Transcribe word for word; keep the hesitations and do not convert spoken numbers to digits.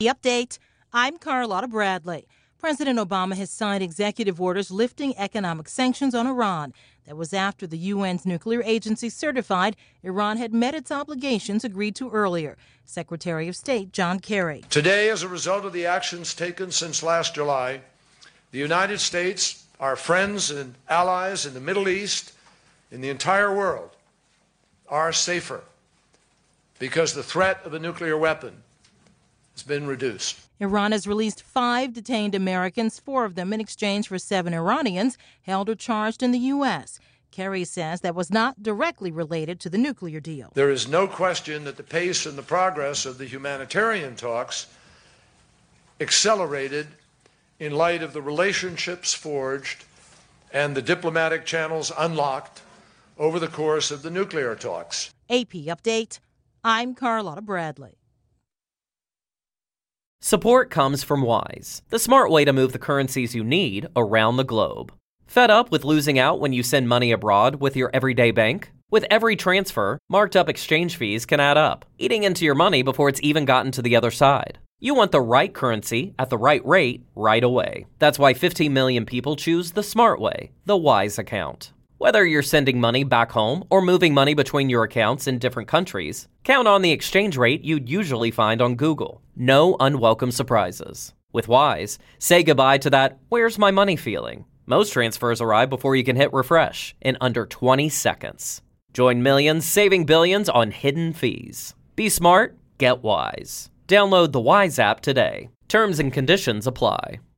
The update, I'm Carlotta Bradley. President Obama has signed executive orders lifting economic sanctions on Iran. That was after the U N's nuclear agency certified Iran had met its obligations agreed to earlier. Secretary of State John Kerry. Today, as a result of the actions taken since last July, the United States, our friends and allies in the Middle East, in the entire world, are safer because the threat of a nuclear weapon has been reduced. Iran has released five detained Americans, four of them in exchange for seven Iranians held or charged in the U S. Kerry says that was not directly related to the nuclear deal. There is no question that the pace and the progress of the humanitarian talks accelerated in light of the relationships forged and the diplomatic channels unlocked over the course of the nuclear talks. A P Update, I'm Carlotta Bradley. Support comes from Wise, the smart way to move the currencies you need around the globe. Fed up with losing out when you send money abroad with your everyday bank? With every transfer, marked up exchange fees can add up, eating into your money before it's even gotten to the other side. You want the right currency at the right rate right away. That's why fifteen million people choose the smart way, the Wise account. Whether you're sending money back home or moving money between your accounts in different countries, count on the exchange rate you'd usually find on Google. No unwelcome surprises. With Wise, say goodbye to that "where's my money" feeling. Most transfers arrive before you can hit refresh in under twenty seconds. Join millions saving billions on hidden fees. Be smart, get Wise. Download the Wise app today. Terms and conditions apply.